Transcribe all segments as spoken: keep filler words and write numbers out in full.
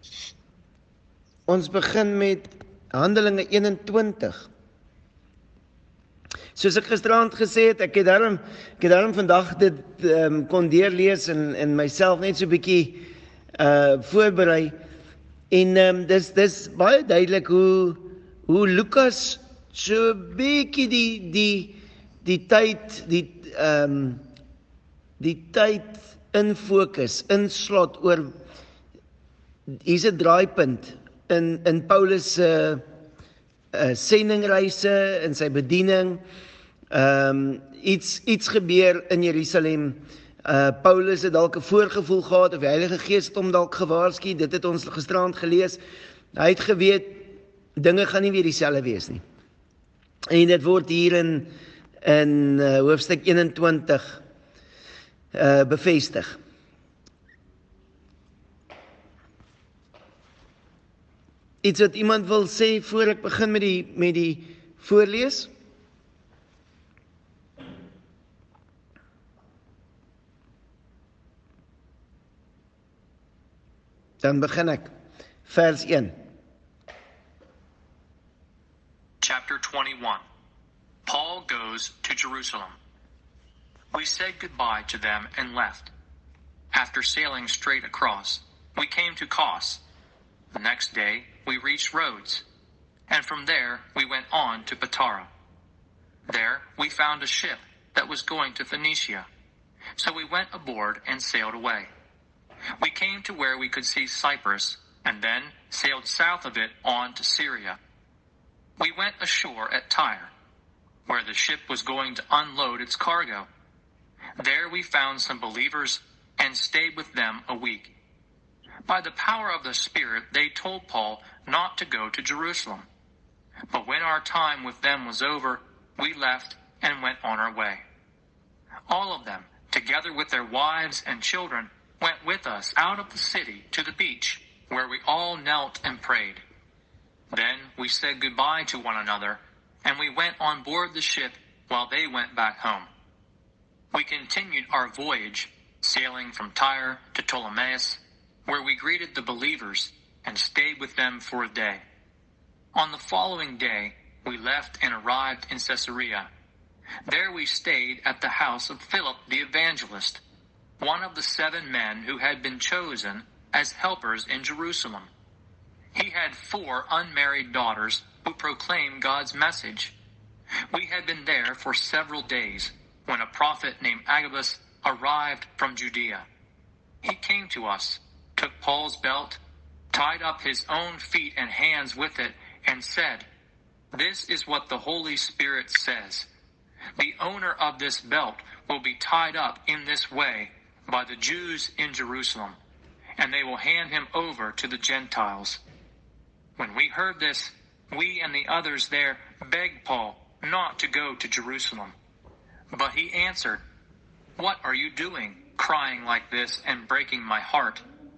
Ons begin met Handelinge eenentwintig. Soos ek gisterand gesê het, ek het daarom, ek het daarom vandag dit um, kon deurlees en, en myself net so 'n bietjie uh, voorberei. En um, dis, dis baie duidelik hoe, hoe Lukas so 'n bietjie die, die, die tyd, die, um, die tyd in fokus, in slot oor, hier's 'n draaipunt in, in Paulus' uh, uh, sendingreise, in sy bediening. Um, iets, iets gebeur in Jerusalem. Uh, Paulus het dalk 'n voorgevoel gehad, of die Heilige Gees het hom dalk gewaarsku, dit het ons gisterand gelees. Hy het geweet, dinge gaan nie weer dieselfde wees nie. En dit word hier in, in uh, hoofstuk eenentwintig uh, bevestig. Iets wat iemand wil sê voor ek begin met die, met die voorlees? Dan begin ek. Vers een. Chapter twenty-one. Paul goes to Jerusalem. We said goodbye to them and left. After sailing straight across, we came to Kos. The next day, we reached Rhodes, and from there we went on to Patara. There we found a ship that was going to Phoenicia, so we went aboard and sailed away. We came to where we could see Cyprus, and then sailed south of it on to Syria. We went ashore at Tyre, where the ship was going to unload its cargo. There we found some believers and stayed with them a week. By the power of the Spirit, they told Paul not to go to Jerusalem. But when our time with them was over, we left and went on our way. All of them, together with their wives and children, went with us out of the city to the beach, where we all knelt and prayed. Then we said goodbye to one another, and we went on board the ship while they went back home. We continued our voyage, sailing from Tyre to Ptolemais, where we greeted the believers and stayed with them for a day. On the following day, we left and arrived in Caesarea. There we stayed at the house of Philip the evangelist, one of the seven men who had been chosen as helpers in Jerusalem. He had four unmarried daughters who proclaimed God's message. We had been there for several days when a prophet named Agabus arrived from Judea. He came to us, took Paul's belt, tied up his own feet and hands with it, and said, "This is what the Holy Spirit says. The owner of this belt will be tied up in this way by the Jews in Jerusalem, and they will hand him over to the Gentiles." When we heard this, we and the others there begged Paul not to go to Jerusalem. But he answered, "What are you doing, crying like this and breaking my heart?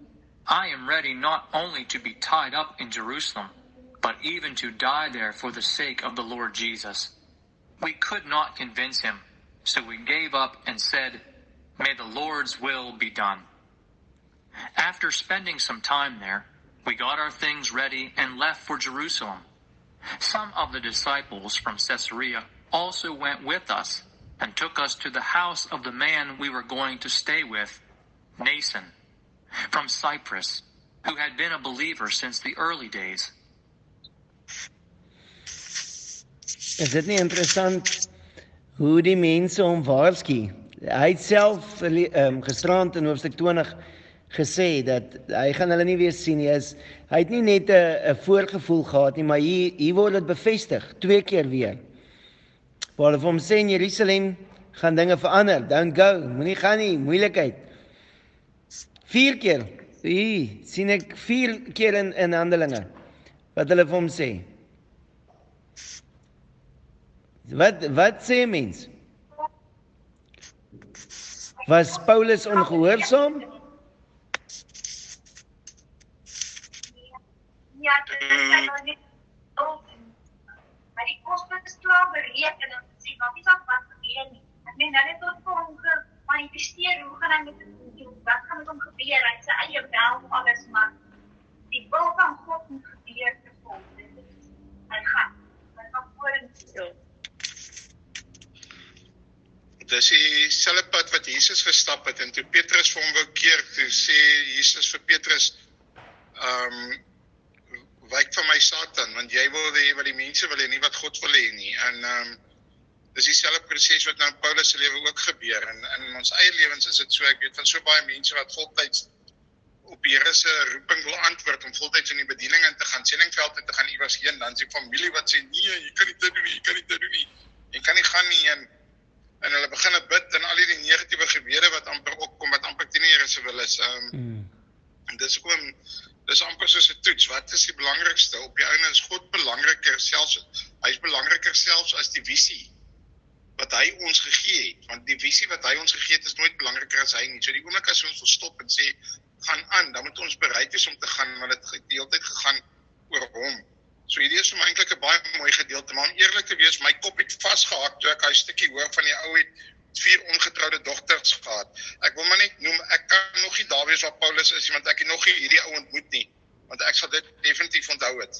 I am ready not only to be tied up in Jerusalem, but even to die there for the sake of the Lord Jesus." We could not convince him, so we gave up and said, "May the Lord's will be done." After spending some time there, we got our things ready and left for Jerusalem. Some of the disciples from Caesarea also went with us and took us to the house of the man we were going to stay with, Nason, from Cyprus, who had been a believer since the early days. Is dit nie interessant hoe die mense hom waarsku? Hy het self um, gisterand in hoofstuk twintig gesê dat hy gaan hulle nie weer sien nie. Is, hy het nie net 'n voorgevoel gehad nie, maar hier, hier word dit bevestig, twee keer weer. Waar hulle vir hom sê in Jerusalem gaan dinge verander, don't go, moenie gaan nie, moeilikheid. Vier keer, hier sien ek vier keer in, in Handelinge, wat hulle vir hom sê. Wat, wat sê mens? Was Paulus ongehoorsaam? Ja, dit is nou net ook. Maar die koste is klaar bereken en sê, wat is dat wat gebeur nie? Ek meen, hulle het tot vir hom gemanifesteer, hoe gaan hy met dit doen? Wat gaan met hom gebeur? Hy sê eie wel alles, maar die die wil van God moet gebeur te kom. Dit is, hy gaan, hy gaan vorentoe. Dis dieselfde pad wat Jesus gestap het, en toe Petrus vir hom wou keer, toe sê Jesus vir Petrus, um, wyk van my Satan, want jy wil hê wat die mense wil hê, nie wat God wil hê nie, en um, dis dieselfde proses wat nou in Paulus se lewe ook gebeur, en in ons eie lewens is dit so, ek weet van so baie mense wat voltyds op die Here se roeping wil antwoord, om voltyds in die bediening in te gaan, sendingveld in te gaan, iewers heen, dan is die familie wat sê, nee, jy kan nie dit doen nie, jy kan nie dit doen nie, jy kan nie gaan nie, en en hulle begin bid, en al die negatiewe gebede wat amper opkom, wat amper teen die Here se wil is, um, mm. en dis gewoon, dis amper soos 'n toets, wat is die belangrikste, op die einde is God belangriker, selfs, hy is belangriker selfs as die visie, wat hy ons gegee het, want die visie wat hy ons gegee het, is nooit belangriker as hy nie, so die oomblik as ons wil stop en sê, gaan aan, dan moet ons bereid wees om te gaan, want het die hele tyd gegaan oor hom. So hierdie is vir my eintlik 'n baie mooi gedeelte, maar om eerlik te wees, my kop het vasgehaak toe ek hy stukkie hoor van die ou het vier ongetroude dogters gehad. Ek wil maar net noem, ek kan nog nie daar wees waar Paulus is, want ek het nog nie hierdie ou ontmoet nie, want ek sal dit definitief onthou het.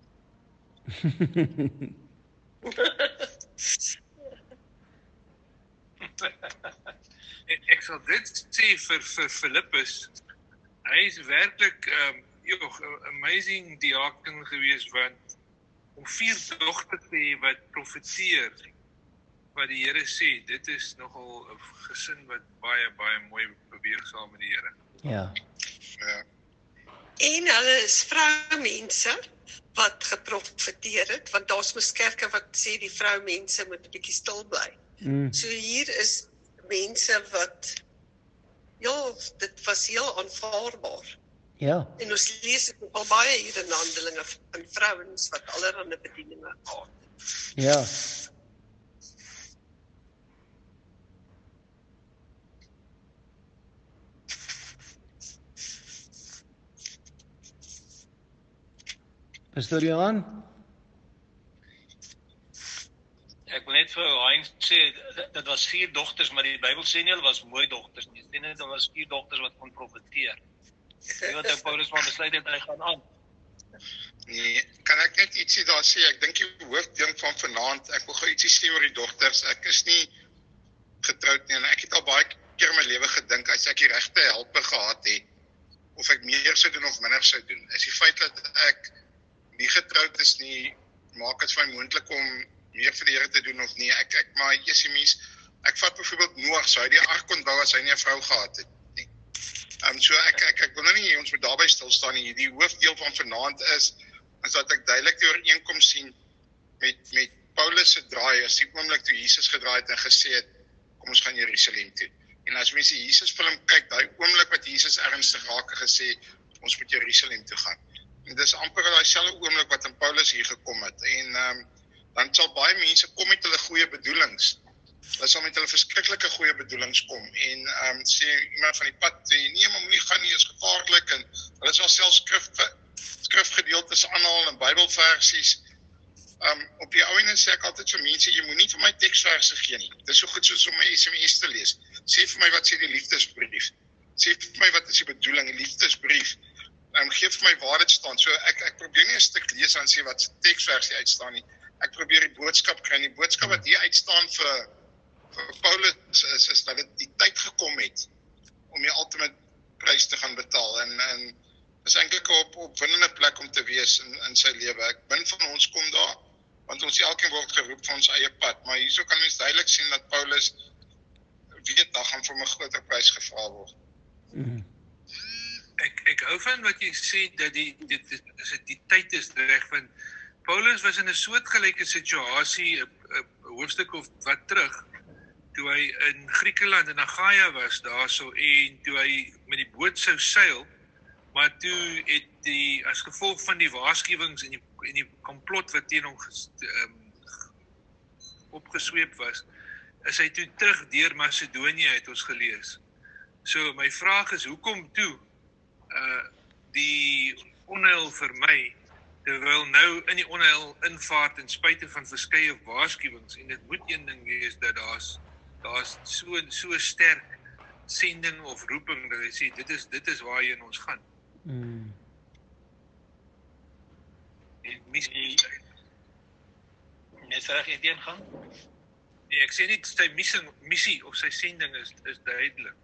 Ek sal dit sê vir vir Filippus, hy is werklik um, joh, amazing diaken gewees, want om vier dogters te hê wat profeteer, wat die Here sê, dit is nogal 'n gesin wat baie, baie mooi beweeg saam met die Here. Ja. Ja. En hulle is vroumense wat geprofeteer het, want daar's mos kerke wat sê die vroumense moet 'n bietjie stil bly. Mm. So hier is mense wat, ja, dit was heel aanvaarbaar. Ja. En ons lees dit al baie hier in Handelinge van vrouens wat allerhande bedieninge gehad het. Ja. Pastor Johan? Ek wil net vir Hein sê, dit was vier dogters, maar die Bybel sê nie hulle was mooi dogters nie. Dit sê net hulle was vier dogters wat kon profeteer. Jy weet ek Paulus maar besluit het hy gaan aan. Nee, kan ek net ietsie daar sê, ek dink die hoofding van vanaand, ek wil gou ietsie sê oor die dogters, ek is nie getroud nie, en ek het al baie keer in my lewe gedink, as ek die regte helper gehad het, of ek meer sou doen of minder sou doen, is die feit dat ek nie getroud is nie, maak het vir my moontlik om meer vir die Here te doen of nie, ek, ek maar jesimies, ek vat byvoorbeeld Noag, sou hy die ark kon bou as hy nie 'n vrou gehad het nie. Um, so ek, ek, ek wil nou nie, ons moet daarby stilstaan nie, die hoofdeel van vanaand is, is dat ek duidelik die ooreenkoms sien met, met Paulus se draai, as die oomblik toe Jesus gedraai het en gesê het, kom ons gaan Jerusalem toe. En as mense Jesus film kyk, daai oomblik wat Jesus ernstig raak gesê, ons moet Jerusalem toe gaan. En dis amper daai selfde oomblik wat in Paulus hier gekom het. En um, dan sal baie mense kom met hulle goeie bedoelings. Hulle sal met hulle verskriklike goeie bedoelings kom en um, sê iemand van die pad sê, nee, maar moenie gaan nie, is gevaarlik, en hulle sal selfs skrif, skrifgedeeltes aanhaal en Bybelversies. Um, op die ou ene sê ek altyd vir mense, jy moet nie vir my teksverse gee nie. Dit is so goed soos om my S M S te lees. Sê vir my wat sê die liefdesbrief. Sê vir my wat is die bedoeling, die liefdesbrief. Um, gee vir my waar dit staan. So ek, ek probeer nie 'n stuk lees en sê wat se teksversie uitstaan nie. Ek probeer die boodskap kry. En die boodskap wat hier uitstaan vir, vir Paulus is, is dat dit die tyd gekom het om die ultimate prys te gaan betaal. En, en is eintlik 'n op, opwindende plek om te wees in, in sy lewe. Ek bin van ons kom daar, want ons elkeen word geroep van ons eie pad. Maar hierso kan mens duidelik sien dat Paulus weet, daar gaan vir my groter prys gevra word. Mm. Ek, ek hou van wat jy sê, dat die, dit, dit, dit, die tyd is reg, want Paulus was in 'n soortgelyke situasie, 'n hoofstuk of wat terug, toe hy in Griekeland, in Agaia was daarso, en toe hy met die boot sou seil, maar toe het die, as gevolg van die waarskuwings en die, en die komplot wat teen hom ges, um, opgesweep was, is hy toe terug deur Macedonië, het ons gelees. So my vraag is, hoekom toe uh, die onheil vir my, terwyl nou in die onheil invaart in spite van verskeie waarskuwings, en dit moet een ding wees, dat daar's daar's so, so sterk sending of roeping, dat hy sê, dit is, dit is waarheen ons gaan. Mm. die missie. Net reg Etienne gaan. Nee, ek sê nie sy missie, missie of sy sending is is duidelik.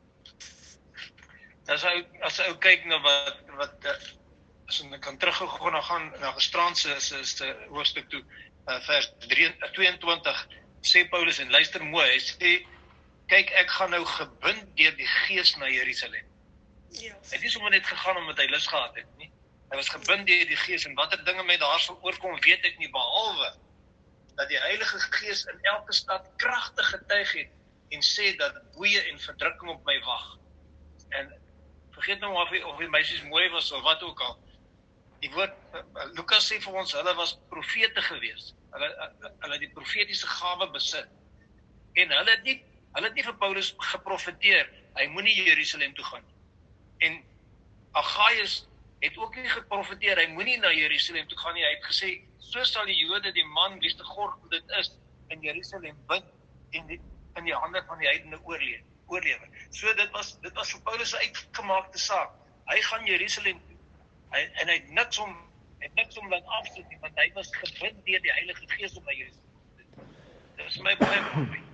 As ou as ou kyk na wat wat uh, as ons kan teruggegaan na gaan na Gisterand se se se hoofstuk toe, uh, vers tweeëntwintig, sê Paulus en luister mooi, hy sê kyk ek gaan nou gebind deur die Gees na Jerusalem. Ja. Hy het nie sommer net gegaan omdat hy lus gehad het nie. Hy was gebind deur die Gees en watter dinge met daar sal oorkom weet ek nie, behalwe dat die Heilige Gees in elke stad kragtig getuig het en sê dat boeie en verdrukking op my wag. En vergeet nou of die, of die meisies mooi was of wat ook al. Die woord, uh, Lukas sê vir ons, hulle was profete gewees. Hulle, uh, hulle die profetiese gawe besit. En hulle het nie, hulle het nie vir Paulus geprofeteer, hy moenie Jerusalem toe gaan. En Agaius het ook nie geprofeteer, hy moenie na Jerusalem toe gaan nie, hy het gesê, so sal die Jode die man, wie se God dit is, in Jerusalem bind, en die, in die hande van die heidene oorlewe. oorlewe. So dit was, dit was vir Paulus 'n uitgemaakte saak. Hy gaan Jerusalem toe, hy, en hy het niks om, hy het niks om laat afsit nie, want hy was gebind deur die Heilige Gees om na Jerusalem te doen. Dit is my baie mooi.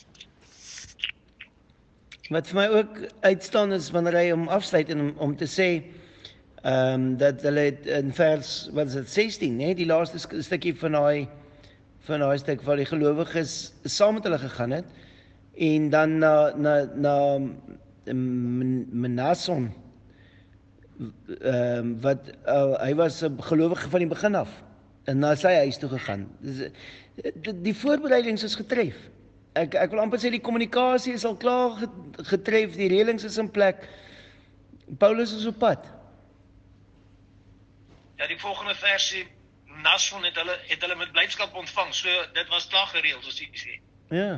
Wat vir my ook uitstaan is wanneer hy hom afsluit en om, om te sê ehm um, dat hulle het in vers wat is dit sestien, né, die laaste sk- stukkie van daai van daai stuk waar die gelowiges saam met hulle gegaan het en dan na na na M- Mnason ehm um, wat uh, hy was 'n gelowige van die begin af en na sy huis toe gegaan. Dis die, die voorbereidings is getref. Ek ek wil amper sê die kommunikasie is al klaar ge- getref, die reëlings is in plek. Paulus is op pad. Ja, die volgende vers sê, Nason het hulle, het hulle met blydskap ontvang, so dit was klaar gereël, soos jy sê. Ja.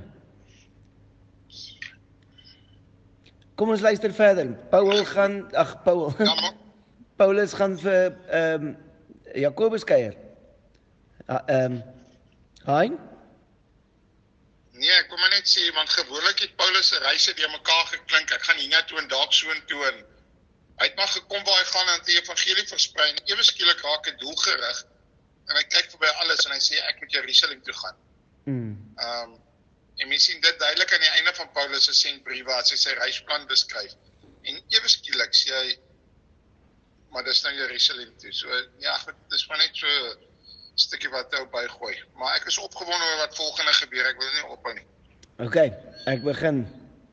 Kom ons luister verder. Paul gaan, ag Paul. Ja, maar Paulus gaan vir ehm um, Jakobus kuier. Ah, Ehm um, Hein? nee, ek wil maar net sê, want gewoonlik het Paulus se reise deur mekaar geklink. Ek gaan hiernatoe en dalk soontoe en hy het maar gekom waar hy gaan en die evangelie versprei en ewe skielik raak hy doelgerig en hy kyk verby alles en hy sê ek moet Jerusalem toe gaan. Mm. Ehm um, en mens sien dit duidelik aan die einde van Paulus se sendbriewe as hy sy reisplan beskryf. En ewe skielik sê hy maar dis nou Jerusalem toe. So ja, goed, dis maar net so 'n stukkie wat ou bygooi. Maar ek is opgewonde oor wat volgende gebeur. Ek wil nie ophou nie. Okay, ek begin.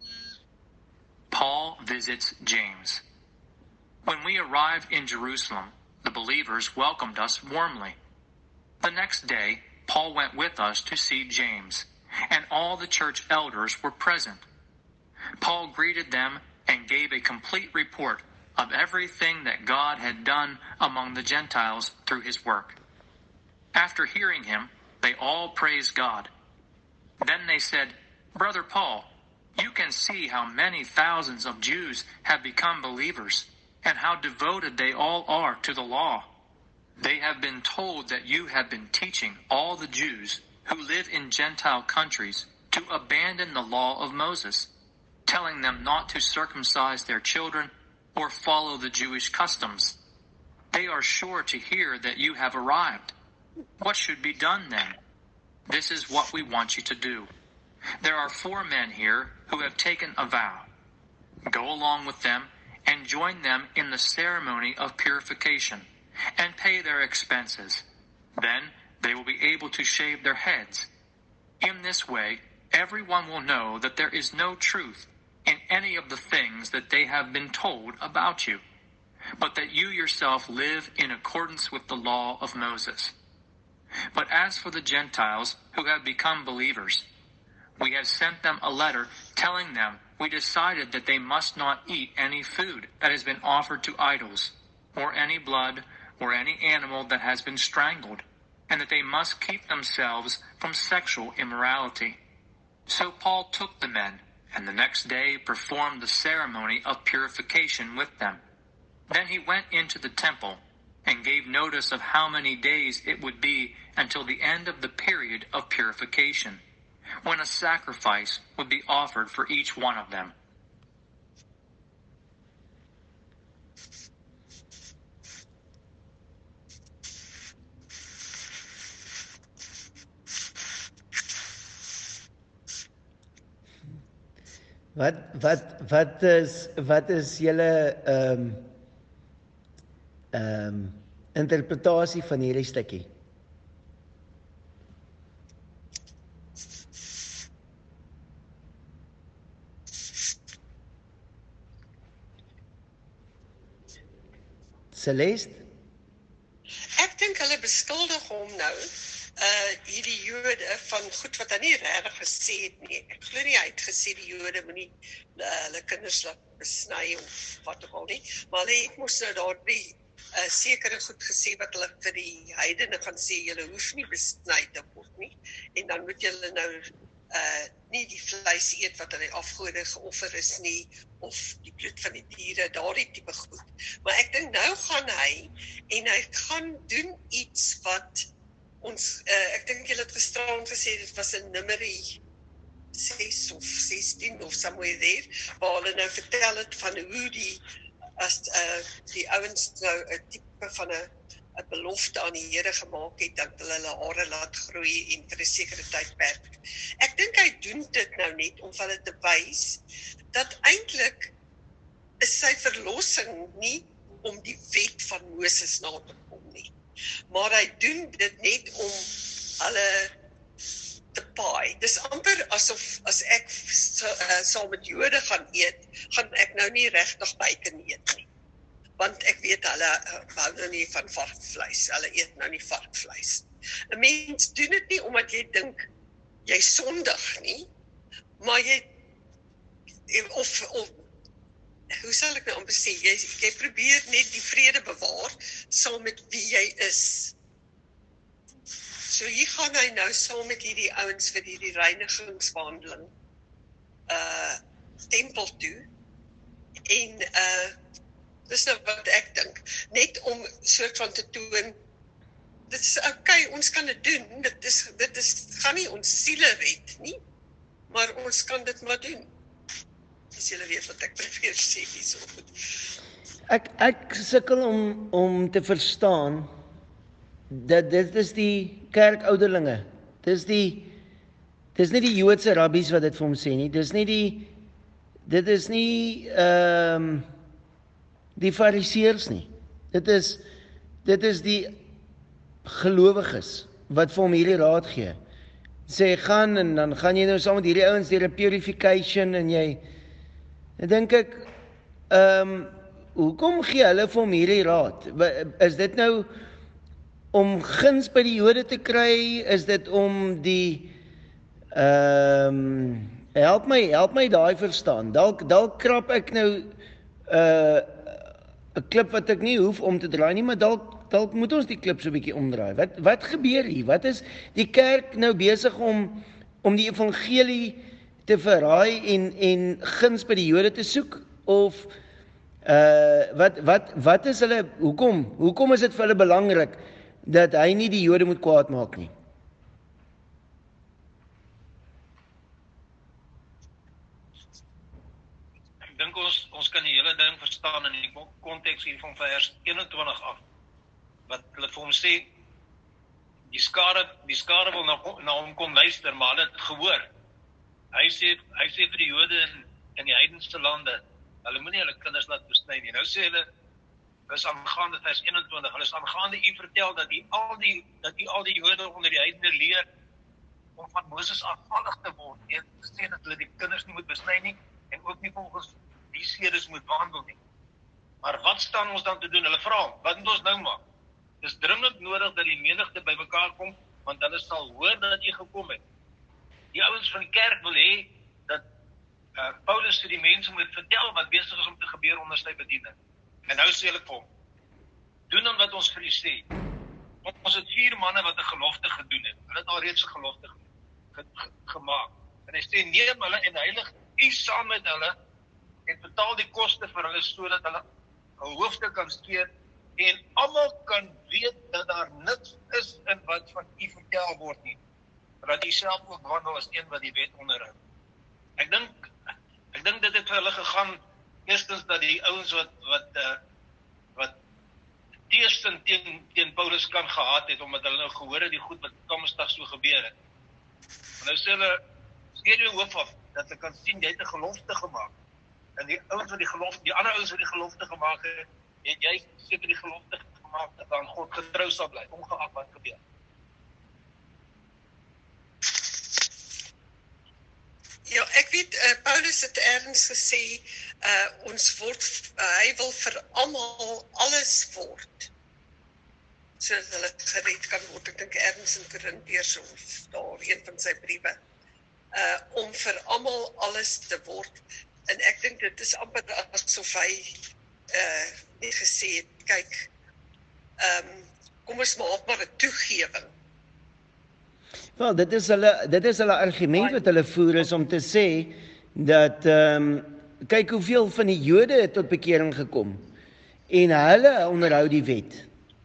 Paul visits James. When we arrived in Jerusalem, the believers welcomed us warmly. The next day, Paul went with us to see James, and all the church elders were present. Paul greeted them and gave a complete report of everything that God had done among the Gentiles through his work. After hearing him, they all praised God. Then they said, "Brother Paul, you can see how many thousands of Jews have become believers, and how devoted they all are to the law. They have been told that you have been teaching all the Jews who live in Gentile countries to abandon the law of Moses, telling them not to circumcise their children or follow the Jewish customs. They are sure to hear that you have arrived. What should be done then? This is what we want you to do. There are four men here who have taken a vow. Go along with them and join them in the ceremony of purification, and pay their expenses. Then they will be able to shave their heads. In this way, everyone will know that there is no truth in any of the things that they have been told about you, but that you yourself live in accordance with the law of Moses. But as for the Gentiles who have become believers, we have sent them a letter telling them we decided that they must not eat any food that has been offered to idols, or any blood, or any animal that has been strangled, and that they must keep themselves from sexual immorality. So Paul took the men, and the next day performed the ceremony of purification with them. Then he went into the temple, and gave notice of how many days it would be until the end of the period of purification, when a sacrifice would be offered for each one of them. Wat wat wat is wat is julle ehm um, ehm um, interpretasie van hierdie stukkie? Celeste? Ek dink hulle beskuldig hom nou, uh hierdie Jode van goed wat hy nie regtig gesê het nie. Ek glo nie hy het gesê die Jode moenie uh, hulle kinders laat besny of wat ook al nie, maar hy het mos nou daardie uh, sekere goed gesê wat hulle vir die heidene gaan sê, julle hoef nie besny te word nie, en dan moet julle nou uh nie die vleis eet wat aan die afgode geoffer is nie, of die bloed van die diere, daardie tipe goed. Maar ek dink nou gaan hy, en hy gaan doen iets wat ons, uh, ek dink julle het gisteraan gesê, dit was 'n Numeri ses of sestien of somewhere there, waar hulle nou vertel het van hoe die, as uh, die ouens nou 'n tipe van 'n 'n belofte aan die Here gemaak het, dat hulle hulle hare laat groei en vir 'n sekere tydperk. Ek dink hy doen dit nou net om vir hulle te wys dat eintlik is sy verlossing nie om die wet van Moses na te kom nie. Maar hy doen dit net om hulle te paai. Dis amper asof as ek saam met Jode gaan eet, gaan ek nou nie regtig bacon eet nie. Want ek weet hulle hou nou nie van varkvleis, hulle eet nou nie varkvleis. 'n Mens doen dit nie omdat jy dink jy sondig nie, maar jy of, of hoe sal ek nou amper sê, jy, jy probeer net die vrede bewaar saam met wie jy is. So hier gaan hy nou saam met hierdie ouens vir hierdie reinigingswandeling uh tempel toe, en uh dis nou wat ek dink, net om soort van te toon, dit is okay, ons kan dit doen, dit is, dit is, gaan nie ons siele red nie, maar ons kan dit maar doen. As julle weet wat ek probeer sê hierso. Ek ek sukkel om om te verstaan dat dit is die kerkouderlinge. Dis die dis nie die Joodse rabbies wat dit vir hom sê nie. Dis nie die dit is nie ehm um, die fariseërs nie. Dit is dit is die gelowiges wat vir hom hierdie raad gee. Sê gaan en dan gaan jy nou saam met hierdie ouens deur 'n purification en jy dan dink ek ehm um, hoekom gee hulle vir hom hierdie raad? Is dit nou om guns by die Jode te kry? Is dit om die ehm um, help my help my daai verstaan. Dalk dalk krap ek nou 'n uh, 'n klip wat ek nie hoef om te draai nie, maar dalk dalk moet ons die klip so 'n bietjie omdraai. Wat wat gebeur hier? Wat is die kerk nou besig om om die evangelie te verraai en en guns by die Jode te soek, of uh wat wat wat is hulle hoekom hoekom is dit vir hulle belangrik dat hy nie die Jode moet kwaad maak nie? Ek dink ons ons kan die hele ding verstaan in die konteks hier van vers eenentwintig af, wat hulle vir hom sê, die skare die skare wil na, na hom kom luister, maar hulle het gehoor. Hy sê hy sê vir die Jode in, in die heidense lande, hulle moenie hulle kinders laat besny nie. Nou sê hulle, is aangaande vers eenentwintig, hulle is aangaande u vertel dat die al die dat die al die Jode onder die heidene leer om van Moses afvallig te word. En sê dat hulle die kinders nie moet besny nie en ook nie volgens die sedes moet wandel nie. Maar wat staan ons dan te doen? Hulle vra hom, wat moet ons nou maak? Dis dringend nodig dat die menigte bymekaar kom, want hulle sal hoor dat jy gekom het. Die ouens van die kerk wil hê dat uh, Paulus vir die mense moet vertel wat besig is om te gebeur onder sy bediening. En nou sê hulle vir hom, doen dan wat ons vir u sê. Ons het vier manne wat 'n gelofte gedoen het. Hulle het al reeds 'n gelofte ge ge gemaak. En hy sê, neem hulle en heilig u saam met hulle en betaal die koste vir hulle sodat hulle 'n hoofde kan skeer en almal kan weet dat daar niks is in wat van u vertel word nie. Dat u self ook wandel as een wat die wet onderhou. Ek dink ek dink dit het vir hulle gegaan eerstens dat die ouens wat wat uh, wat teerstand teen teen Paulus kan gehad het omdat hulle nou gehoor het die goed wat Komsdag so gebeur het. En nou sê hulle skeer jou hoof af dat hulle kan sien jy het 'n gelofte gemaak. En die ouens wat die gelofte, die ander ouens wat die gelofte gemaak het, het jy seker die gelofte gemaak dat aan God getrou sal bly, ongeag wat gebeur. Ja, ek weet uh, Paulus het ergens gesê uh, ons word uh, hy wil vir almal alles word. Sodat hulle gered kan word. Ek dink ergens in Korintiërs of daar een van sy briewe. Uh, om vir almal alles te word. En ek dink dit is amper asof hy uh, net gesê het, kyk, um, kom ons maak maar 'n toegewing. Wel, dit is hulle dit is hulle argument wat hulle voer is om te sê dat ehm um, kyk hoeveel van die Jode het tot bekering gekom en hulle onderhou die wet.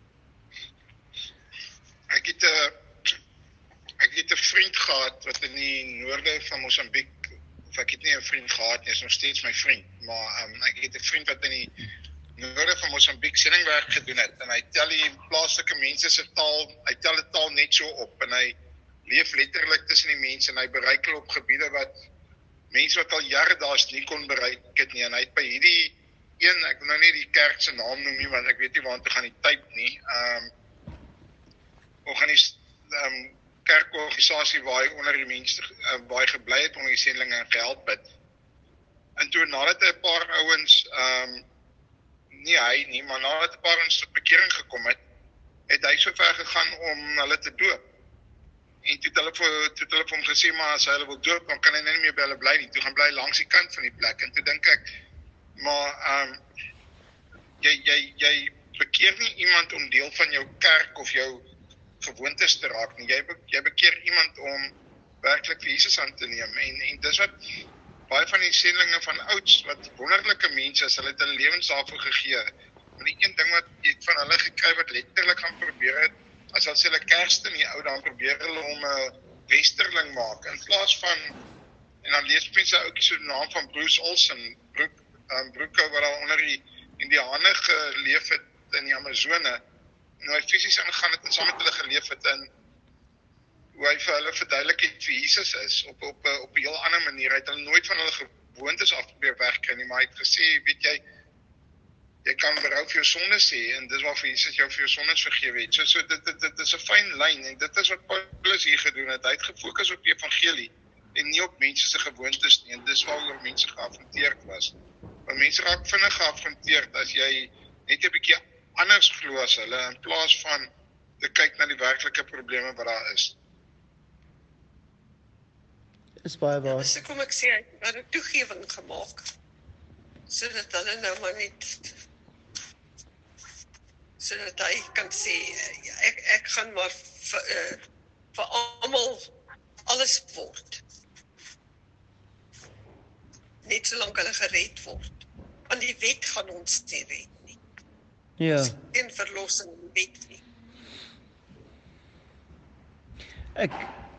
Ek het 'n ek het 'n vriend gehad wat in die noorde van Mosambiek, of ek het nie 'n vriend gehad nie, is nog steeds my vriend, maar um, ek het 'n vriend wat in die noorde van Mosambiek sendingwerk gedoen het en hy tel die plaaslike mense se taal, hy tel die taal net so op en hy leef letterlik tussen die mense en hy bereik hulle op gebiede wat mense wat al jare daar's nie kon bereik het nie. En hy het by hierdie een, ek wil nou nie die kerk se naam noem nie, want ek weet nie waartoe gaan die tyd nie. Ehm um, organis um, kerkorganisasie waar hy onder die mense uh, waar hy gebly het onder die sendelinge en gehelp het. En toe nadat hy 'n paar ouens ehm um, nie hy nie, maar nadat 'n paar ouens tot bekering gekom het, het hy so ver gegaan om hulle te doop. En toe het hulle vir, toe het hulle vir hom gesê, maar as hy hulle wil doop, dan kan hy nie meer by hulle bly nie. Toe gaan bly langs die kant van die plek. En toe dink ek, maar ehm um, jy, jy, jy bekeer nie iemand om deel van jou kerk of jou gewoontes te raak nie. Jy, be, jy bekeer iemand om werklik vir Jesus aan te neem. En, en dis wat baie van die sendlinge van ouds, wat wonderlike mense is, hulle het hulle lewens daarvoor gegee. En die een ding wat jy van hulle gekry wat letterlik gaan probeer het, as hulle sê hulle kerste nie ou, dan probeer hulle om 'n westerling maak, in plaas van, en dan lees mense ouetjie so die naam van Bruce Olsen, Broek, um, Broeke, wat al onder die Indiane geleef het in die Amazone, en hoe hy fisies aangegaan het en saam met hulle geleef het, en hoe hy vir hulle verduidelik het wie Jesus is, op, op, op 'n heel ander manier. Hy het hulle nooit van hulle gewoontes af probeer wegkry nie, maar hy het gesê, weet jy, jy kan berou vir jou sondes sê, en dis waarvoor Jesus jou vir jou sondes vergewe het. So, so dit, dit, dit is 'n fyn lyn, en dit is wat Paulus hier gedoen het. Hy het gefokus op die evangelie, en nie op mense se gewoontes nie, en dis waaroor mense geafronteerd was. Want mense raak vinnig geafronteerd as jy net 'n bietjie anders glo as hulle, in plaas van te kyk na die werklike probleme wat daar is. Is baie waar. So kom ek sê, hy het 'n toegewing gemaak, sodat hulle nou maar net, sodat hy kan sê, ek, ek gaan maar vir, uh, vir almal alles word. Net solank hulle gered word. Want die wet gaan ons nie red nie. Ja. Geen verlossing in die wet nie. Ek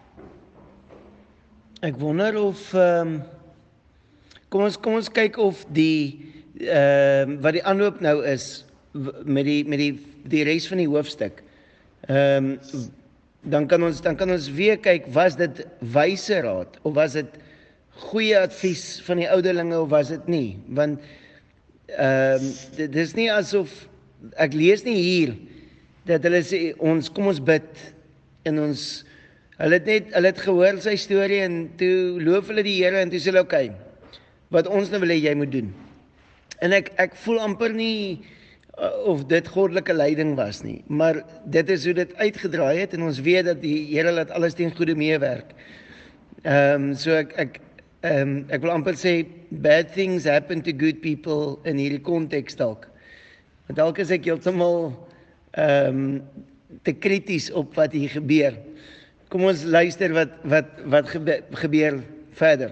ek wonder of ehm um, kom ons kom ons kyk of die ehm uh, wat die aanloop nou is met die met die die res van die hoofstuk. Ehm um, dan kan ons dan kan ons weer kyk, was dit wyse raad of was dit goeie advies van die ouderlinge of was dit nie? Want ehm um, dit is nie asof ek lees nie hier dat hulle sê ons kom ons bid en ons hulle het net hulle het gehoor sy storie en toe loof hulle die Here en toe sê hulle okay, wat ons nou wil hê jy moet doen. En ek ek voel amper nie uh, of dit goddelike leiding was nie, maar dit is hoe dit uitgedraai het en ons weet dat die Here laat alles ten goeie meewerk. Ehm um, so ek ek ehm um, ek wil amper sê bad things happen to good people in hierdie konteks dalk. Dalk is ek heeltemal ehm um, te krities op wat hier gebeur. Kom ons luister wat wat wat gebe, gebeur verder.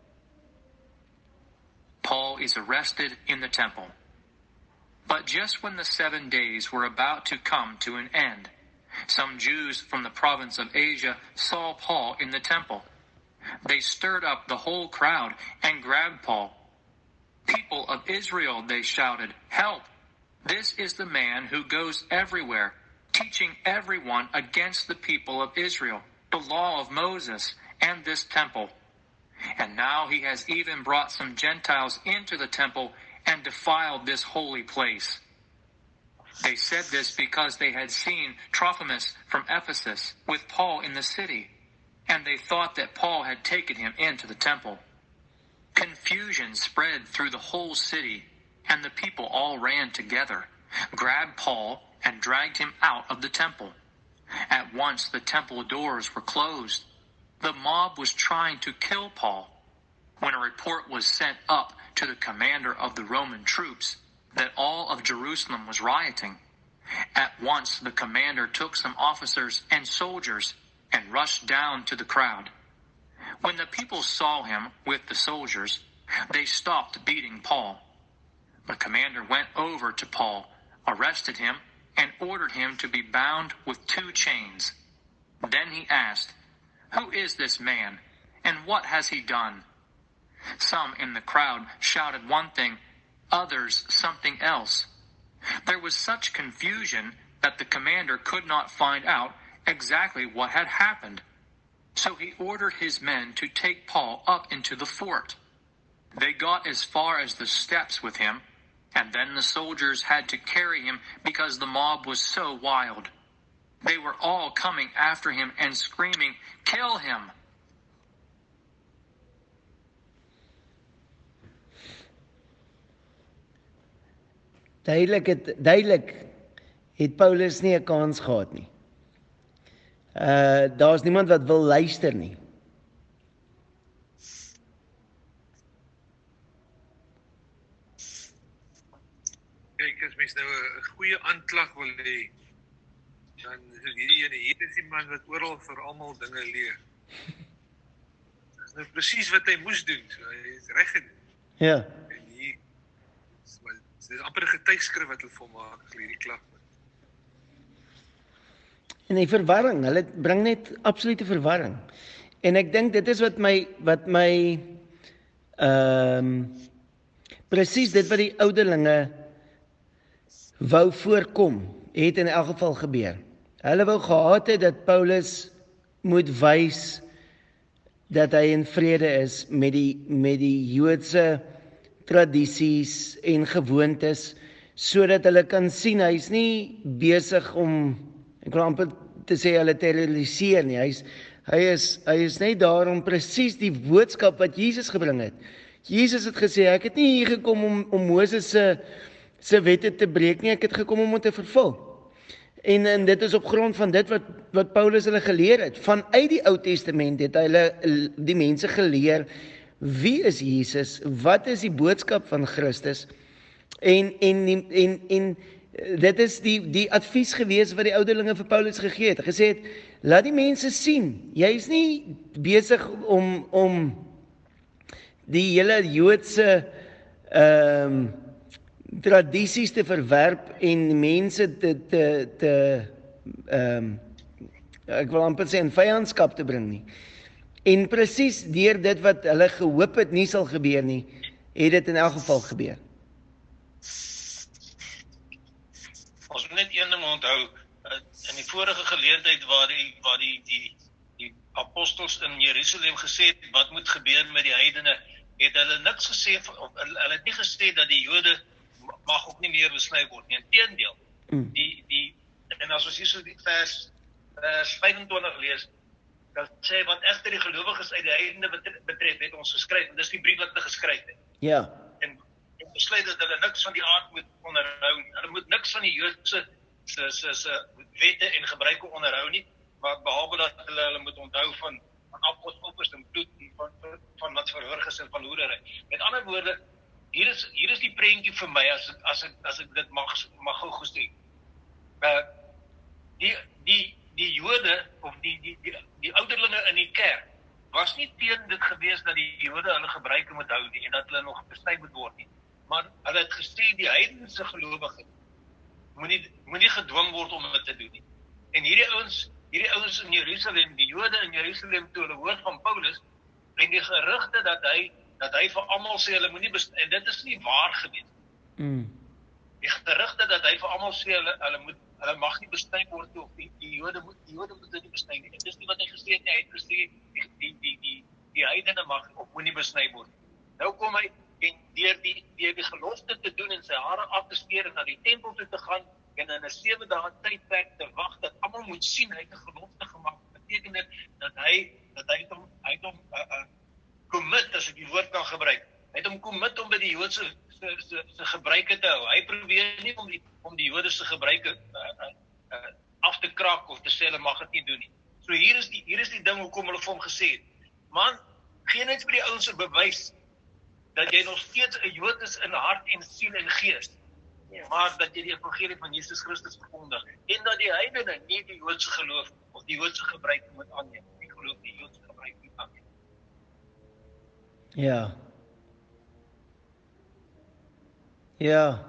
Paul is arrested in the temple. But just when the seven days were about to come to an end, some Jews from the province of Asia saw Paul in the temple. They stirred up the whole crowd and grabbed Paul. "People of Israel," they shouted, "help! This is the man who goes everywhere, teaching everyone against the people of Israel, the law of Moses, and this temple." And now he has even brought some Gentiles into the temple and defiled this holy place. They said this because they had seen Trophimus from Ephesus with Paul in the city, and they thought that Paul had taken him into the temple. Confusion spread through the whole city, and the people all ran together, grabbed Paul, and dragged him out of the temple. At once the temple doors were closed. The mob was trying to kill Paul, when a report was sent up to the commander of the Roman troops that all of Jerusalem was rioting. At once the commander took some officers and soldiers and rushed down to the crowd. When the people saw him with the soldiers, they stopped beating Paul. The commander went over to Paul, arrested him, and ordered him to be bound with two chains. Then he asked, "Who is this man, and what has he done?" Some in the crowd shouted one thing, others something else. There was such confusion that the commander could not find out exactly what had happened. So he ordered his men to take Paul up into the fort. They got as far as the steps with him, and then the soldiers had to carry him because the mob was so wild. They were all coming after him and screaming, "Kill him!" Duidelik het, duidelik het Paulus nie 'n kans gehad nie. Uh, daar's niemand wat wil luister nie. Kyk, as mens nou 'n goeie aanklag wil hê, dan is hierdie ene, hier is die man wat oral vir almal dinge leer. Dit is nou presies wat hy moes doen, so hy is reg gedoen. Ja. En hier, dit is amper 'n getuigskrif wat hulle volmaak, hierdie klag. En die verwarring, hulle bring net absolute verwarring. En ek dink dit is wat my, wat my, ehm, um, presies dit wat die ouderlinge wou voorkom, het in elk geval gebeur. Hulle wou gehad het dat Paulus moet wys dat hy in vrede is met die, met die Joodse tradisies en gewoontes, sodat hulle kan sien, hy is nie besig om, ek wil amper te sê hulle terroriseer nie, hy is, hy is, hy is net daar om presies die boodskap wat Jesus gebring het. Jesus het gesê, ek het nie hier gekom om, om Moses se, se wette te breek nie, ek het gekom om te vervul. En, en dit is op grond van dit wat, wat Paulus hulle geleer het. Vanuit die Ou Testament het hulle die mense geleer, wie is Jesus, wat is die boodskap van Christus, en, en, en, en, en dit is die, die advies gewees wat die ouderlinge vir Paulus gegee het, gesê het, laat die mense sien, jy is nie besig om, om die hele Joodse um, tradisies te verwerp en mense te, te, te um, ek wil amper sê in vyandskap te bring nie. En presies deur dit wat hulle gehoop het nie sal gebeur nie, het dit in elk geval gebeur. Ons moet net een ding onthou, in die vorige geleentheid waar die, waar die, die, die apostels in Jerusalem gesê het, wat moet gebeur met die heidene, het hulle niks gesê, of hulle het nie gesê dat die Jode mag ook nie meer besny word nie, inteendeel. Mm. Die, die, en as ons hier so die vers, vers vyfentwintig lees, dat sê, wat echter die gelowiges uit die heidene betref, het ons geskryf, en dis die brief wat hulle geskryf het. Ja. En, en besluit dat hulle niks van die aard moet onderhou nie. Hulle moet niks van die Joodse se, se, se wette en gebruike onderhou nie, maar behalwe dat hulle, hulle moet onthou van, van afgodsofers en bloed, van, van, van wat verhoor is en van hoedery. Met ander woorde, hier is, hier is die prentjie vir my, as ek, as ek, as ek dit mag, mag gou gesê. Uh, die, die, die Jode, of die, die, die, die ouderlinge in die kerk, was nie teen dit gewees dat die Jode hulle gebruike moet hou nie, en dat hulle nog besny moet word nie. Maar hulle het gesê, die heidense gelowiges moet nie, moet nie gedwing word om dit te doen nie. En hierdie ouens, hierdie ouens in Jerusalem, die Jode in Jerusalem, toe hulle hoor van Paulus, en die gerugte dat hy, dat hy vir almal sê, hulle moet nie besny, en dit is nie waar gewees. Mm. Die gerugte dat hy vir almal sê, hulle, hulle moet, hulle mag nie besny word nie, of die, die Jode moet, die Jode moet dit nie besny nie. En dis nie wat hy gesê het nie, hy het gesê, die, die, die, die, die heidene mag of moenie besny word. Nou kom hy en deur die deur die gelofte te doen en sy hare af te skeer en na die tempel toe te gaan en in 'n sewe dae tydperk te wag dat almal moet sien hy het 'n gelofte gemaak. Beteken dit dat hy dat hy het hom hy het hom uh, uh, commit, as ek die woord kan gebruik. Hy het hom commit om by die Joodse se se se gebruike te hou. Hy probeer nie om die om die Jode se gebruike uh, uh, uh, af te kraak of te sê hulle mag dit nie doen nie. So hier is die hier is die ding hoekom hulle vir hom gesê het. Man, geen eens vir die ouens 'n bewys dat jy nog steeds 'n Jood is in hart en siel en gees. Ja. Maar dat jy die evangelie van Jesus Christus verkondig en dat die heidene nie die Joodse geloof of die Joodse gebruike moet aanneem. Die geloof die Joodse gebruik moet aanneem. Ja. Ja.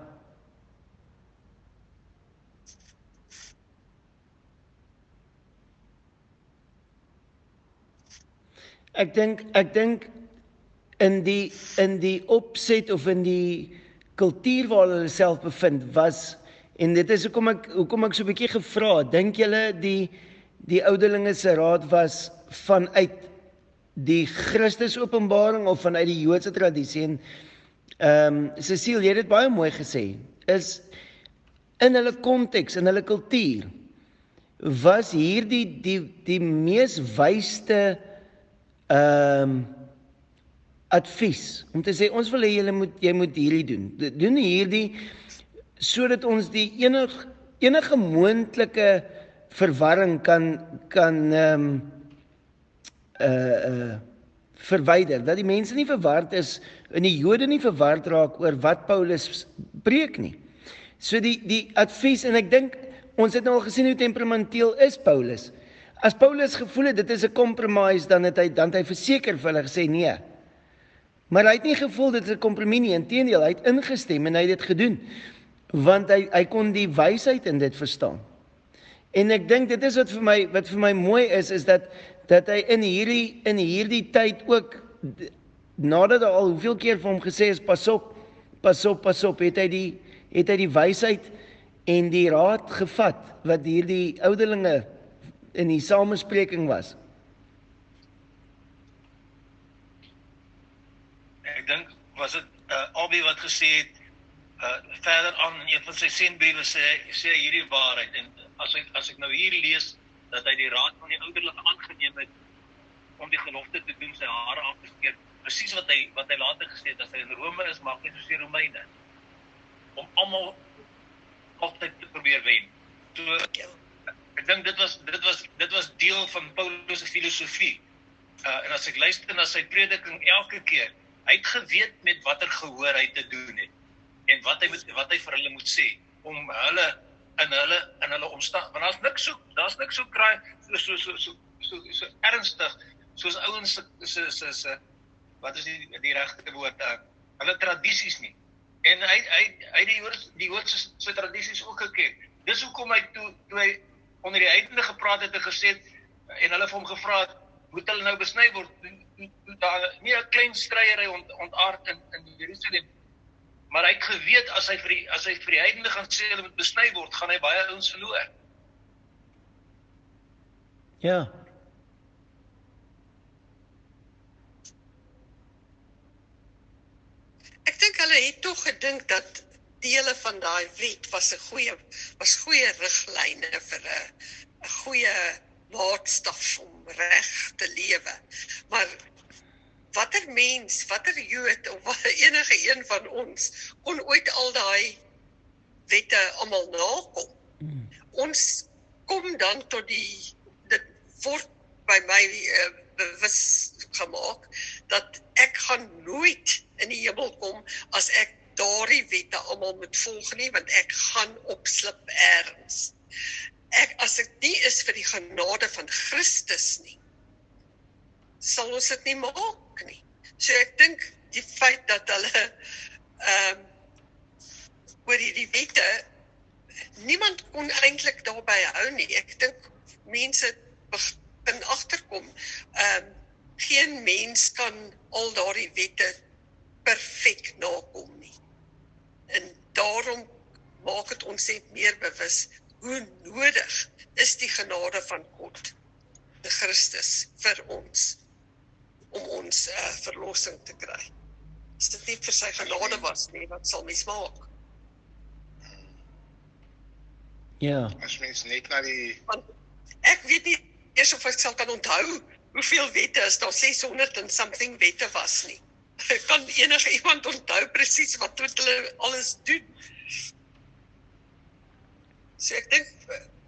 Ek dink ek dink in die in die opset of in die kultuur waar hulle self bevind was, en dit is hoekom ek hoekom ek so 'n bietjie gevra het, dink julle die die ouderlinge se raad was vanuit die Christus openbaring of vanuit die Joodse tradisie? En ehm um, Cecile, jy het dit baie mooi gesê, is in hulle konteks, in hulle kultuur was hierdie die die mees wysste ehm um, advies om te sê ons wil hê julle moet jy moet hierdie doen. Doen hierdie sodat ons die enige enige moontlike verwarring kan kan ehm um, uh uh verwyder, dat die mense nie verward is en die Jode nie verward raak oor wat Paulus preek nie. So die die advies, en ek dink ons het nou al gesien hoe temperamenteel is Paulus. As Paulus gevoel het dit is 'n compromise, dan het hy dan het hy verseker vir hulle gesê nee. Maar hy het nie gevoel dit is 'n kompromie nie, inteendeel, hy het ingestem en hy het dit gedoen, want hy hy kon die wysheid in dit verstaan. En ek dink dit is wat vir my wat vir my mooi is is dat dat hy in hierdie in hierdie tyd ook nadat hy al hoeveel keer vir hom gesê is pas op, pas op, pas op, het hy die het hy die wysheid en die raad gevat wat hierdie ouderlinge in die samespreking was. Ek dink was dit uh, Albie wat gesê het uh, verder aan in een van sy sendbriewe sê sê hierdie waarheid, en as ek as ek nou hier lees dat hy die raad van die ouderlinge aangeneem het om die gelofte te doen, sy hare af te skeer, presies wat hy wat hy later gesê het, as hy in Rome is, maak hy soos die Romeine om almal altyd te probeer wen. So ek dink dit was dit was dit was deel van Paulus se filosofie. Uh, en as ek luister na sy prediking elke keer, hy het geweet met watter gehoor hy te doen het en wat hy moet, wat hy vir hulle moet sê om hulle in hulle in hulle omstaan, want daar's niks so daar's niks so kraai so so so so so, so ernstig soos ouens se se se se wat is die die regte woord uh, hulle tradisies nie. En hy hy hy die Joodse die Joodse se tradisies ook geken. Dis hoekom hy toe toe hy onder die heidene gepraat het en gesê het en hulle vir hom gevra het, moet hulle nou besny word? Daar nie 'n klein stryery ont, ontaard in in Jerusalem. Maar hy het geweet as hy vir die as hy vir die heidene gaan sê hulle moet besny word, gaan hy baie ouens verloor. Ja. Ek dink hulle het tog gedink dat dele van daai wet was 'n goeie was goeie riglyne vir 'n 'n goeie maatstaf om reg te lewe. Maar watter mens, watter Jood of enige een van ons kon ooit al daai wette almal nakom? Hmm. Ons kom dan tot die dit word by my uh, bewus gemaak dat ek gaan nooit in die hemel kom as ek daardie wette almal moet volg nie, want ek gaan opslip ergens. Ek, as ek nie is vir die genade van Christus nie, sal ons dit nie maak nie. So ek dink die feit dat hulle ehm um, oor die wette, niemand kon eintlik daarby hou nie. Ek dink mense begin agterkom, ehm um, geen mens kan al daardie wette perfek nakom nie. En daarom maak dit ons net meer bewus hoe nodig is die genade van God, die Christus vir ons, om ons uh, verlossing te kry. As dit nie vir sy genade was nie, wat sal mens maak? Ja. As mens net na die Want ek weet nie eers of ek sal kan onthou hoeveel wette is daar ses honderd en something wette was nie. Kan enige iemand onthou presies wat moet hulle alles doen? So ek dink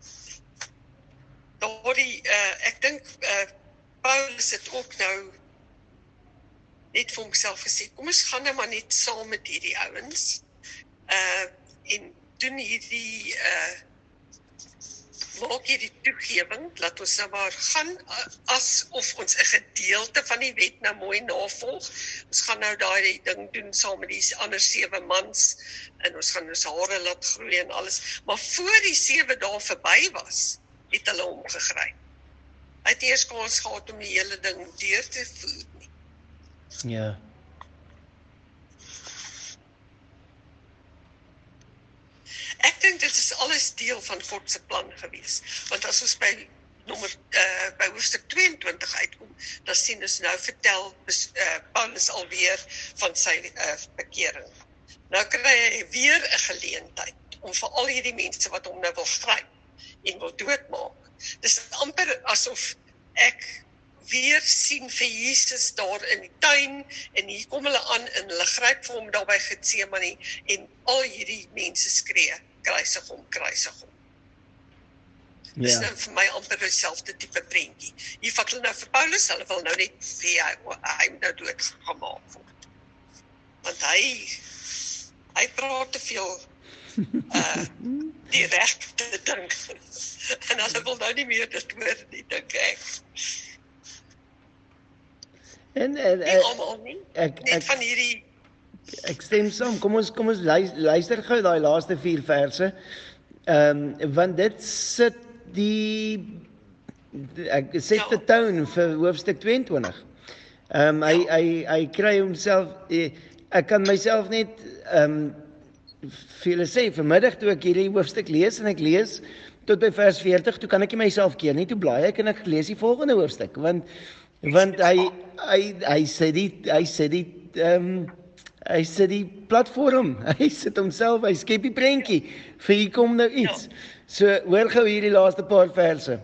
daardie uh, ek dink uh, Paulus het ook nou net vir homself gesê, kom ons gaan nou maar net saam met hierdie ouens uh, en doen hierdie uh, maak hierdie toegewing, laat ons nou maar gaan uh, asof ons 'n gedeelte van die wet nou mooi navolg. Ons gaan nou daai ding doen saam met die ander sewe mans en ons gaan ons hare laat groei en alles. Maar voor die sewe dae verby was, het hulle hom gegryp. Hy het eers kans gehad om die hele ding deur te voer nie. Ja. Ek dink dit is alles deel van God se plan gewees. Want as ons by nommer uh, by hoofstuk tweeëntwintig uitkom, dan sien ons nou vertel uh, Paulus alweer van sy uh, bekering. Nou kry hy weer 'n geleentheid om vir al hierdie mense wat hom nou wil gryp en wil doodmaak. Dis amper asof ek weer sien vir Jesus daar in die tuin en hier kom hulle aan en hulle gryp vir hom daar by Getsemane en al hierdie mense skree, kruisig hom, kruisig hom. Dis Ja. nou vir my amper dieselfde tipe prentjie. Hier vat hulle nou vir Paulus, hulle wil nou net sê hy, hy moet nou doodgemaak word. Want hy hy praat te veel uh, die regte ding. En hulle wil nou nie meer dit hoor nie, dink ek. En, en, Nie en almal nie, ek, net ek, van hierdie, ek stem saam. Kom ons kom ons luis- luister gou daai laaste vier verse. Ehm um, want dit sit die ek set Ja. die tone vir hoofstuk tweeëntwintig. Ehm um, hy hy hy kry homself eh, ek kan myself net ehm um, vir julle sê vanmiddag toe ek hierdie hoofstuk lees en ek lees tot by vers veertig, toe kan ek nie myself keer nie, toe blaai ek en ek lees die volgende hoofstuk want want hy hy hy sê die hy sê die ehm um, hy sit die platform, hy sit homself, hy skep die prentjie, vir hier kom nou iets. So, hoor gou hierdie laaste paar verse.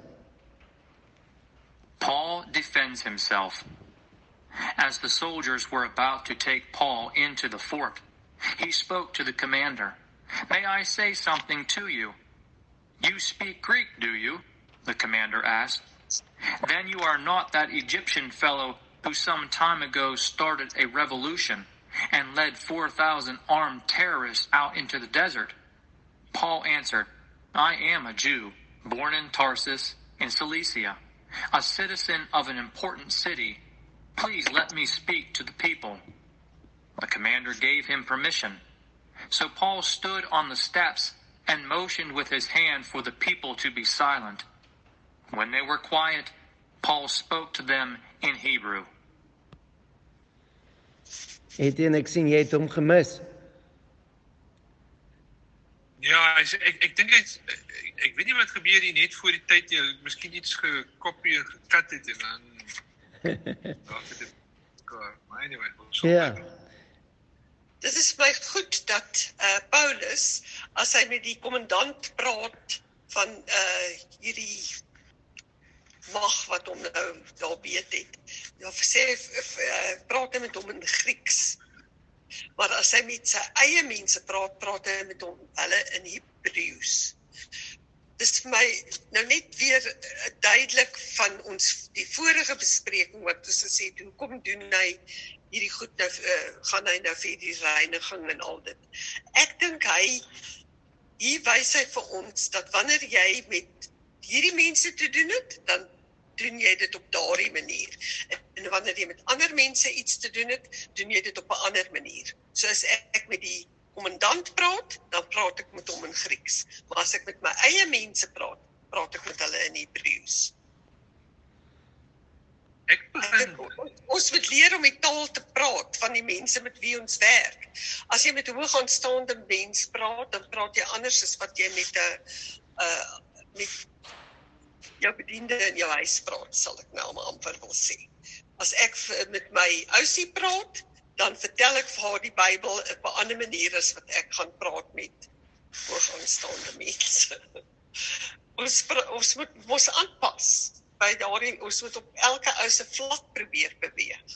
Paul defends himself. As the soldiers were about to take Paul into the fort, he spoke to the commander. "May I say something to you?" "You speak Greek, do you?" the commander asked. "Then you are not that Egyptian fellow who some time ago started a revolution and led four thousand armed terrorists out into the desert?" Paul answered, "I am a Jew, born in Tarsus in Cilicia, a citizen of an important city. Please let me speak to the people." The commander gave him permission. So Paul stood on the steps and motioned with his hand for the people to be silent. When they were quiet, Paul spoke to them in Hebrew. Etienne, ek sien jy het hom gemis. Ja, hy sê- ek ek dink hy's ek, ek weet nie wat gebeur hier net voor die tyd jy miskien iets gekopie en gekat het en dan raak dit klaar. Maar anyway, ons sal Ja. kyk. dit is my goed dat uh, Paulus, as hy met die kommandant praat van uh, hierdie mag wat hom nou daar weet het, ja, sê, uh, praat hy met hom in Grieks. Maar as hy met sy eie mense praat, praat hy met hom hulle in Hebreëus. Dis vir my nou net weer uh, duidelik van ons die vorige bespreking wat ons gesê het, hoekom doen hy hierdie goed nou, uh, gaan hy nou vir die reiniging en al dit. Ek dink hy, hier wys hy vir ons, dat wanneer jy met hierdie mense te doen het, dan doen jy dit op daardie manier. En wanneer jy met ander mense iets te doen het, doen jy dit op 'n ander manier. So as ek met die kommandant praat, dan praat ek met hom in Grieks. Maar as ek met my eie mense praat, praat ek met hulle in Hebreëus. Ek Ek begin dink ons moet leer om die taal te praat van die mense met wie ons werk. As jy met 'n hoogaanstaande mens praat, dan praat jy anders as wat jy met 'n uh, met jou bediende in jou huis praat, sal ek nou maar amper wil sê. As ek v- met my ousie praat, dan vertel ek vir haar die Bybel op 'n ander manier as wat ek gaan praat met vooraanstaande mense. ons, pra- ons moet ons aanpas by daarin, ons moet op elke ou se vlak probeer beweeg.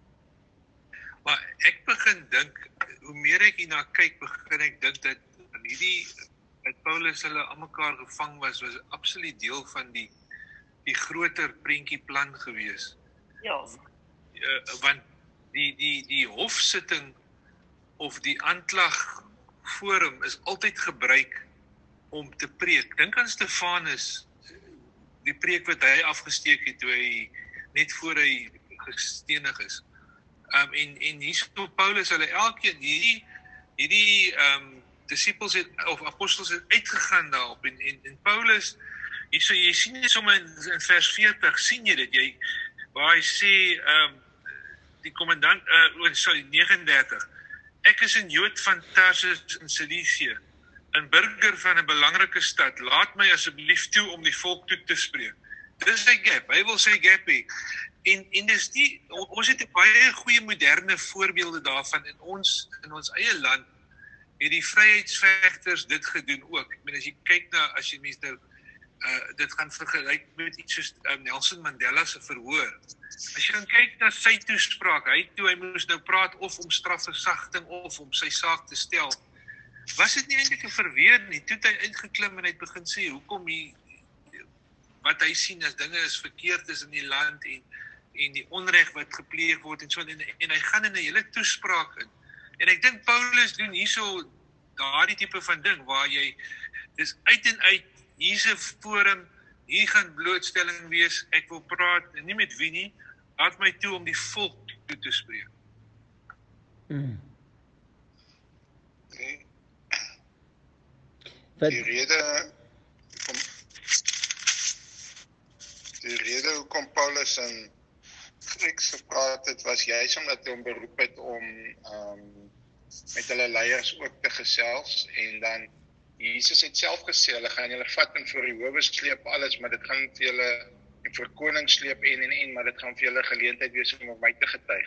Maar ek begin dink, hoe meer ek hierna kyk, begin ek dink dat in hierdie, dat Paulus hulle aan mekaar gevang was, was absoluut deel van die, die groter prentjieplan gewees. Ja. Uh, want die, die, die hofsitting of die aanklagforum is altyd gebruik om te preek. Dink aan Stefanus, die preek wat hy afgesteek het toe hy, net voor hy gestenig is. Um, en, en hier so Paulus, hulle elkeen, hierdie, hierdie um, disciples het, of apostels het uitgegaan daarop, en, en, en Paulus, hier so, jy sien dit sommer in, in vers veertig, sien jy dit, jy, waar hy sê, um, die commandant, uh, oh, sorry, negenendertig, ek is 'n Jood van Tarsus in Cilicië, 'n burger van 'n belangrike stad, laat my asseblief toe om die volk toe te spreek. Dis sy gap, hy wil sy gap hê. En, en dis die, ons het baie goeie moderne voorbeelde daarvan in ons, in ons eie land, het die vryheidsvegters dit gedoen ook. Ek meen, as jy kyk na, as jy mens nou, uh, dit gaan vergelyk met iets soos uh, Nelson Mandela se verhoor. As jy dan kyk na sy toespraak, hy toe hy moes nou praat of om strafversagting of om sy saak te stel, was dit nie eintlik 'n verweer nie. Toe het hy uitgeklim en hy het begin sê, hoekom hy, wat hy sien as dinge is verkeerd is in die land en, en die onreg wat gepleeg word en so, en, en hy gaan in 'n hele toespraak in. En ek dink Paulus doen hierso daardie tipe van ding, waar jy, dis uit en uit, hier's 'n forum, hier gaan blootstelling wees, ek wil praat, en nie met wie nie, laat my toe om die volk toe te spreek. Mm. Die, Wat, die rede kom, die rede hoekom Paulus in Grieks gepraat het, was juist omdat hy hom beroep het om um, met hulle leiers ook te gesels, en dan Jesus het self gesê, hulle gaan julle vat en vir die howe sleep alles, maar dit gaan vir julle en vir koning sleep en en en, maar dit gaan vir julle geleentheid wees om op my te getuig.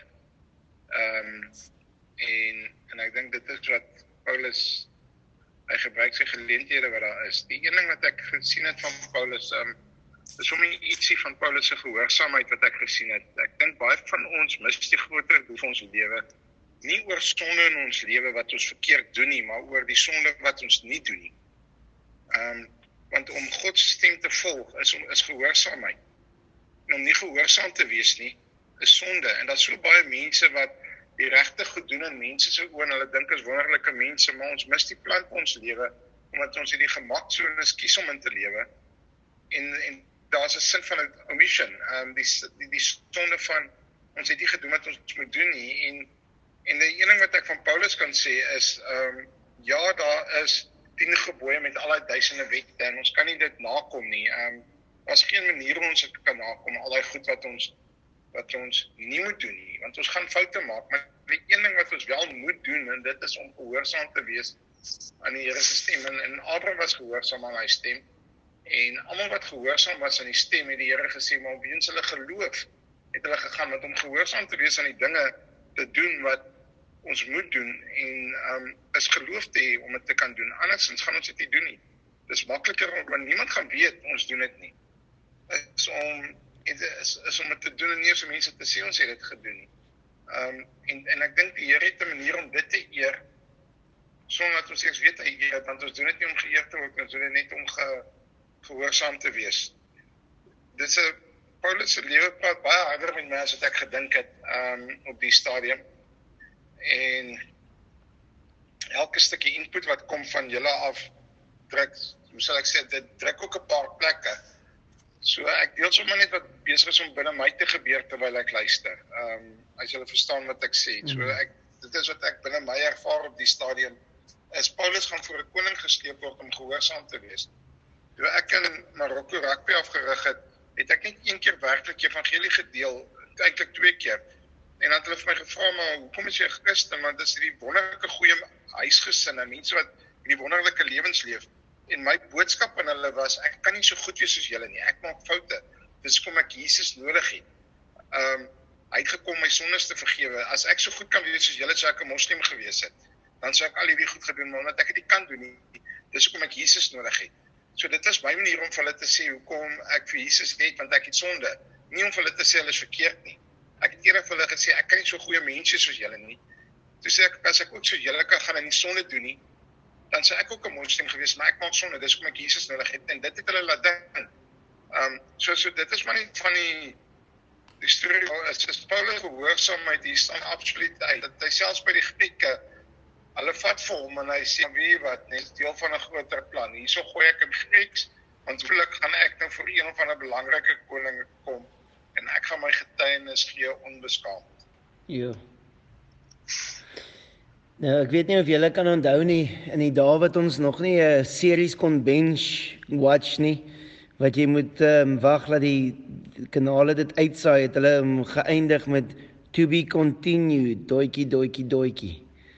Um, en, en ek dink dit is wat Paulus, hy gebruik sy geleenthede wat daar is. Die een ding wat ek gesien het van Paulus, um, dis om ietsie van Paulus se gehoorsaamheid wat ek gesien het. Ek dink baie van ons mis die groter doel van ons lewe, nie oor sonde in ons lewe wat ons verkeerd doen nie, maar oor die sonde wat ons nie doen nie. Um, want om God se stem te volg is, om, is gehoorsaamheid. En om nie gehoorsaam te wees nie, is sonde. En dat is so baie mense wat die regte goed doen in mense se oë, en hulle dink is wonderlike mense, maar ons mis die plan van ons lewe, omdat ons hierdie gemaksones kies om in te lewe. En, en daar is 'n sin van 'n omission, um, die, die, die sonde van, ons het nie gedoen wat ons moet doen nie, en, en die een ding wat ek van Paulus kan sê is, um, ja, daar is tien gebooie met al die duisende wette, en ons kan nie dit nakom nie, um, daar is geen manier hoe ons dit kan nakom, al die goed wat ons, wat ons nie moet doen nie, want ons gaan foute maak, maar die een ding wat ons wel moet doen, en dit is om gehoorsaam te wees aan die Here se stem, en, en Abraham was gehoorsaam aan hy stem, en almal wat gehoorsaam was aan die stem, het die Here gesê, maar weens hulle geloof, het hulle gegaan, want om gehoorsaam te wees aan die dinge te doen wat ons moet doen, en um, is geloof te hê om dit te kan doen, andersins gaan ons dit nie doen nie. Dit is makliker, want niemand gaan weet, ons doen dit nie. Is om, is, is om dit te doen, en nie so mense te sê, ons het dit gedoen nie. Um, en, en ek dink die Here het 'n manier om dit te eer, sonder dat ons eers weet hy eer, want ons doen dit nie om geëer te word, ons doen dit net om ge, gehoorsaam te wees. Dit is 'n, Paulus se lewe praat baie harder met my as wat ek gedink het, um, op die stadium. En elke stukkie input wat kom van julle af, druk, hoe sal ek sê, dit druk ook 'n paar plekke. So ek deel sommer net wat besig is om binne my te gebeur terwyl ek luister. Um, as julle verstaan wat ek sê. So ek, dit is wat ek binne my ervaar op die stadium, is Paulus gaan voor 'n koning gesleep word om gehoorsaam te wees. Toe ek in Marokko rugby afgerig het, het ek net een keer werklik evangelie gedeel, eintlik twee keer. En dan het hulle vir my gevra, maar hoekom is jy 'n Christen? Want dit is die wonderlike goeie huisgesinne, mense wat die wonderlike lewens leef. En my boodskap aan hulle was, ek kan nie so goed wees soos julle nie, ek maak foute. Dis kom ek Jesus nodig het. Um, Hy het gekom my sondes te vergewe. As ek so goed kan wees soos julle sou ek 'n moslim gewees het, dan sou ek al hierdie goed gedoen, maar omdat ek dit nie kan doen nie, dis hoekom ek Jesus nodig het. So dit is my manier om vir hulle te sê hoekom ek vir Jesus het, want ek het sonde. Nie om vir hulle te sê hulle is verkeerd nie. Ek het eerder vir hulle gesê, ek kan nie so goeie mense soos julle nie. Toe sê ek, as ek ook so julle kan gaan en nie sonde doen nie, dan sou ek ook 'n moslim gewees, maar ek maak sonde, dis hoekom ek Jesus nodig het, en dit het hulle laat dink. Um, so, so dit is maar nie van die, die storie, as, as Paulus gehoorsaamheid, die staan absoluut uit, dat hy selfs by die Grieke, hulle vat vir hom, en hy sê, wie wat, net deel van 'n groter plan, hierso gooi ek in Grieks, want hopelijk gaan ek nou vir een of ander belangrike koning kom, en ek gaan my getuienis gee onbeskaamd. Ja. Nou, ek weet nie of julle kan onthou nie, in die dae wat ons nog nie 'n series kon binge watch nie, wat jy moet um, wag dat die kanale dit uitsaai, het hulle um, geëindig met to be continued, doetjie, doetjie, doetjie.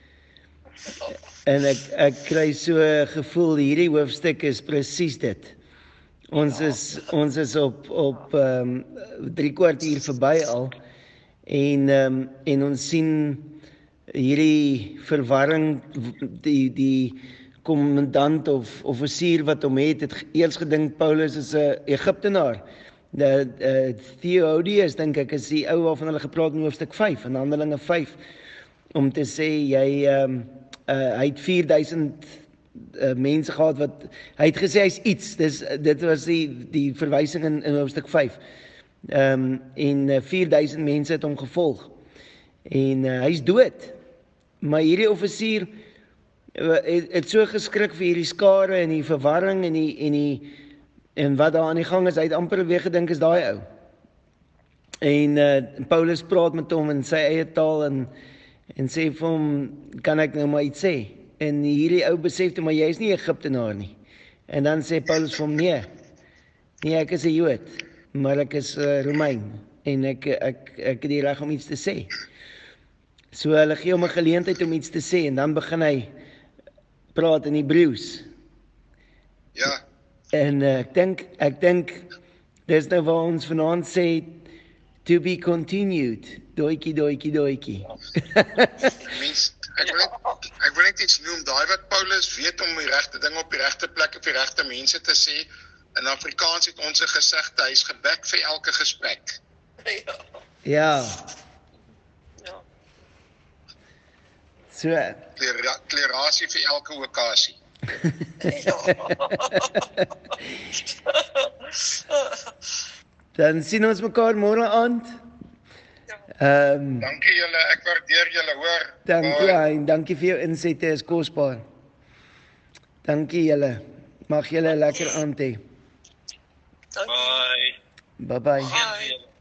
En ek, ek kry so 'n gevoel, hierdie hoofstuk is presies dit. Ons is, ons is op, op um, drie kwart uur verby al, en, um, en ons sien hierdie verwarring, die, die kommandant of offisier wat hom het, het eers gedink Paulus is 'n Egiptenaar. De, uh, Theodius, dink ek, is die ou waarvan hulle gepraat in hoofstuk vyf, in Handelinge vyf, om te sê, jy, um, uh, hy het vier duisend uh, mense gehad, wat, hy het gesê, hy is iets, dis, dit was die, die verwysing in, in hoofstuk vyf, um, en uh, vier duisend mense het hom gevolg, en uh, hy is dood, maar hierdie offisier het, het so geskrik vir hierdie skare en die verwarring en die, en die en wat daar aan die gang is, hy het amper weer gedink is daai ou. En uh, Paulus praat met hom in sy eie taal en, en sê vir hom, kan ek nou maar iets sê? En hierdie ou besef toe, maar jy is nie Egiptenaar nie. En dan sê Paulus vir hom, nee, nee, ek is 'n Jood, maar ek is uh, Romein, en ek, ek, ek het die reg om iets te sê. So hulle gee hom 'n geleentheid om iets te sê, en dan begin hy praat in Hebreëus. Ja. En uh, ek dink, ek dink, dis nou waar ons vanaand sê, to be continued, doetjie, doetjie, doetjie. Mens, ek wil net, ek wil net iets noem, daai wat Paulus weet om die regte ding op die regte plek, op die regte mense te sê, in Afrikaans het ons 'n gesegde, hy is gebek vir elke gesprek. Ja. Ja. So, Klera, klerasie vir elke okasie. dan sien ons mekaar môre aand. Ehm um, Dankie julle, ek waardeer julle, hoor. dankie, Bye. Hein, dankie vir jou insette, is kosbaar. Dankie julle. Mag julle 'n lekker aand hê. Bye. Bye bye. Bye.